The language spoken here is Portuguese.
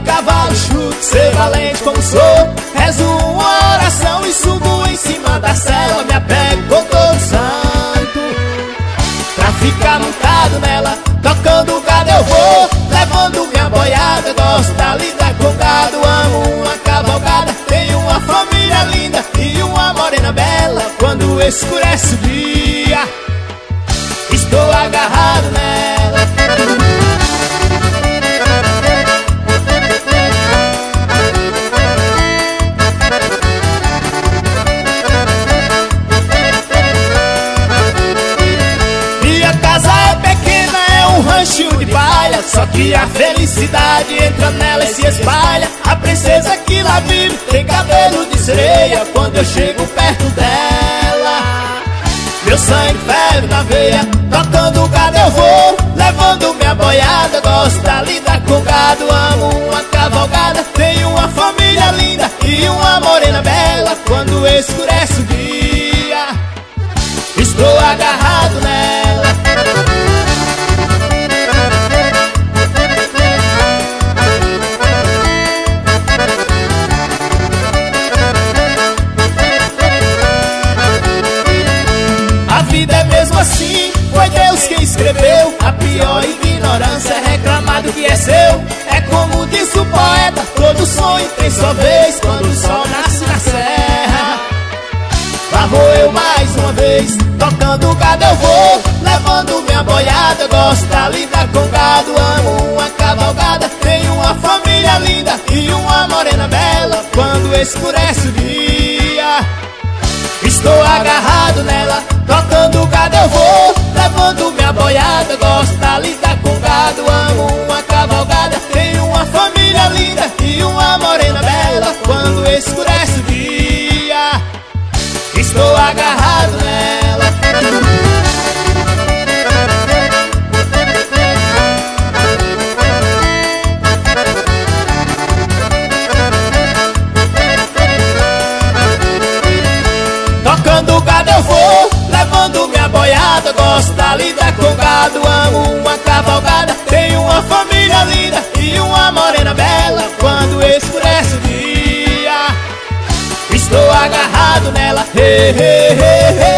cavalo chuto, ser valente como sou. Rezo uma oração e subo em cima da cela. Me apego com todo santo pra ficar montado nela. Tocando gado eu vou, levando minha boiada. Gosto da lida com gado, amo uma cavalgada. Tenho uma família linda e uma morena bela. Quando escurece o dia, estou agarrado nela. Minha casa é pequena, é um ranchinho de palha. Só que a felicidade entra nela e se espalha. A princesa que lá vive tem cabelo de sereia. Quando eu chego perto dela, meu sangue ferve na veia. Tocando gado eu vou, levando minha boiada. Gosto da lida com gado, amo uma cavalgada. Tenho uma família linda e uma morena bela. Quando escurece o dia, estou agarrado nela. A vida é mesmo assim, foi Deus quem escreveu. A pior ignorância é reclamar do que é seu. É como diz o poeta, todo sonho tem sua vez. Quando o sol nasce na serra, lá vou eu mais uma vez. Tocando gado eu vou, levando minha boiada. Gosto da lida com gado, amo uma cavalgada. Tenho uma família linda e uma morena bela. Quando escurece o dia, estou agarrado nela. Tocando gado eu vou, levando minha boiada. Gosto da lida com gado, amo uma cavalgada. Tenho uma família linda e uma morena bela. Quando escurece o dia, estou agarrado nela. Tocando gado eu vou, levando minha boiada. Gosto da lida com gado, amo uma cavalgada. Tenho uma família linda e uma morena bela. Quando escurece o dia, estou agarrado nela. Hey, hey, hey, hey.